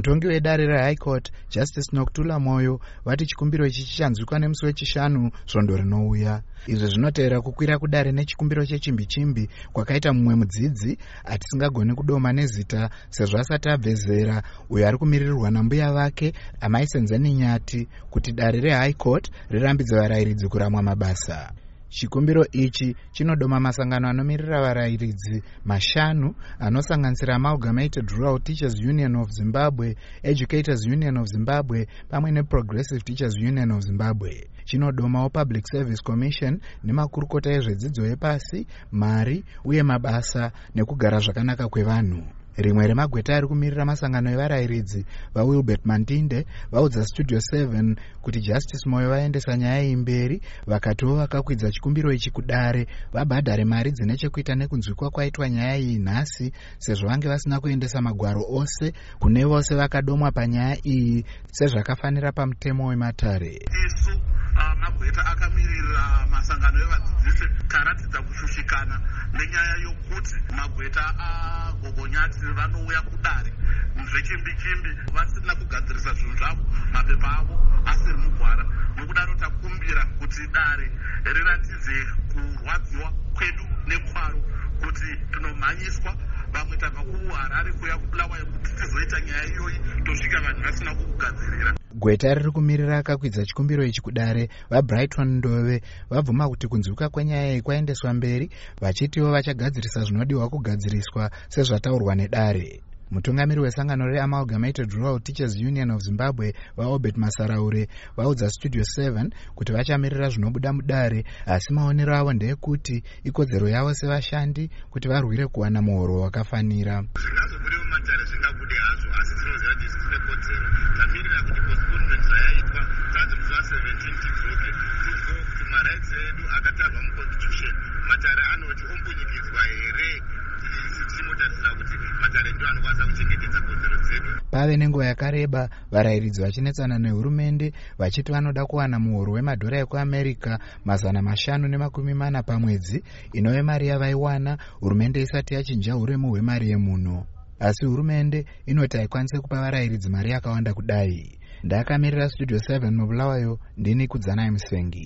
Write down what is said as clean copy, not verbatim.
Mutongi wedare reHigh Court Justice Nokuthula Moyo vati chikumbiro ichi chichanzwikwa nemusi wechishanu svondo rinouya. Izvi zvinotevera kukwira kudare nechikumbiro chechimbi-chimbi kwakaita mumwe mudzidzi atisingagoni kudoma nezita sezvo asati abve zera, uyo ari kumiririrwa nambuya vake Amai Senzeni Nyati kuti dare reHigh Court rirambidze varayiridzi kuramwa mabasa. Chikumbiro ichi chinodoma masangano anomirira varayiridzi mashanu anosanganisira Amalgamated Rural Teachers Union of Zimbabwe, Educators Union of Zimbabwe pamwe neProgressive Teachers Union of Zimbabwe. Chinodomawo Public Service Commission nemakurukota ezvedzidzo yepasi, mari uye mabasa nekugara zvakanaka kwevanhu. Rimwe remagweta ari kumirira masangano evarayiridzi vaWilbert Mandinde vaudza Studio 7 kuti Justice Moyo vaendesa nyaya iyi mberi, vakatiwo vakakwidza chikumbiro ichi kudare vabhadhare mari dzine chekuita nekunzwikwa kwaitwa nyaya iyi nhasi, sezvo vange vasina kuendesa magwaro ose kune vose vakadomwa panyaya iyi sezvakafanira pamutemo wematare. Magweta akamirira masangano evadzidzisi karatidza kushushikana nenyaya yokuti magweta agogonyati vanouya kudare zvechimbi-chimbi vasina kugadzirisa zvinhu zvavo, mapepa avo asiri mugwara. Nokudaro takumbira kuti dare riratidze kurwadziwa kwedu nekwaro kuti tinomhanyiswa, vamwe tabva kuHarare kuya kuBulawayo kuti tizoita nyaya iyoyi tosvika vanhu vasina kukugadzirira. Gweta riri kumirira akakwidza chikumbiro ichi kudare vaBrighton Ndove vabvuma kuti kunzwika kwenyaya iyi kwaendeswa mberi, vachitiwo vachagadzirisa zvinodiwa kugadziriswa sezvataurwa nedare. Mutungamiri wesangano reAmalgamated Rural Teachers Union of Zimbabwe vaObert Masaraure vaudza Studio 7 kuti vachamirira zvinobuda mudare, asi maonero avo ndeyekuti ikodzero yavo sevashandi kuti varwire kuwana muhoro wakafanira. Zvingazobude mumatare zvingabude hazvo, asi tinoziva kuti tine kodzero. Tamirira kuti postponement yaitwa tanzi musi wa17 tidzoke kuti marights edu akatarwa muconstitution matare anoti ombunyikidzwa here, tichimotarisira kuti matare ndio anokwanisa kuchengetedza kodzero dzedu. Pave nenguva yakareba varayiridzi vachinetsana nehurumende vachiti vanoda kuwana muhoro wemadhora ekuAmerica 540 pamwedzi, inove mari yavaiwana hurumende isati yachinja uremu hwemari yemuno. Asi hurumende inoti haikwanise kupa varayiridzi mari yakawanda kudai. Ndakamirira Studio 7 muBulawayo, ndini Kudzanai Musengi.